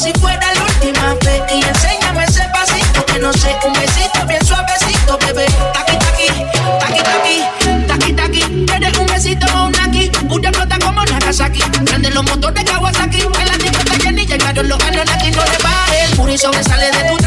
si fuera la última vez. Y enséñame ese pasito que no sé, un besito bien suavecito, bebé. Taqui, taqui, taqui, taqui, taqui, taqui. Eres un besito o un aquí, una flota como Nagasaki. Prende los motores de Kawasaki, en la discoteca llena y llegaron los Anunnaki. No le bajes, el puri sobresale de tu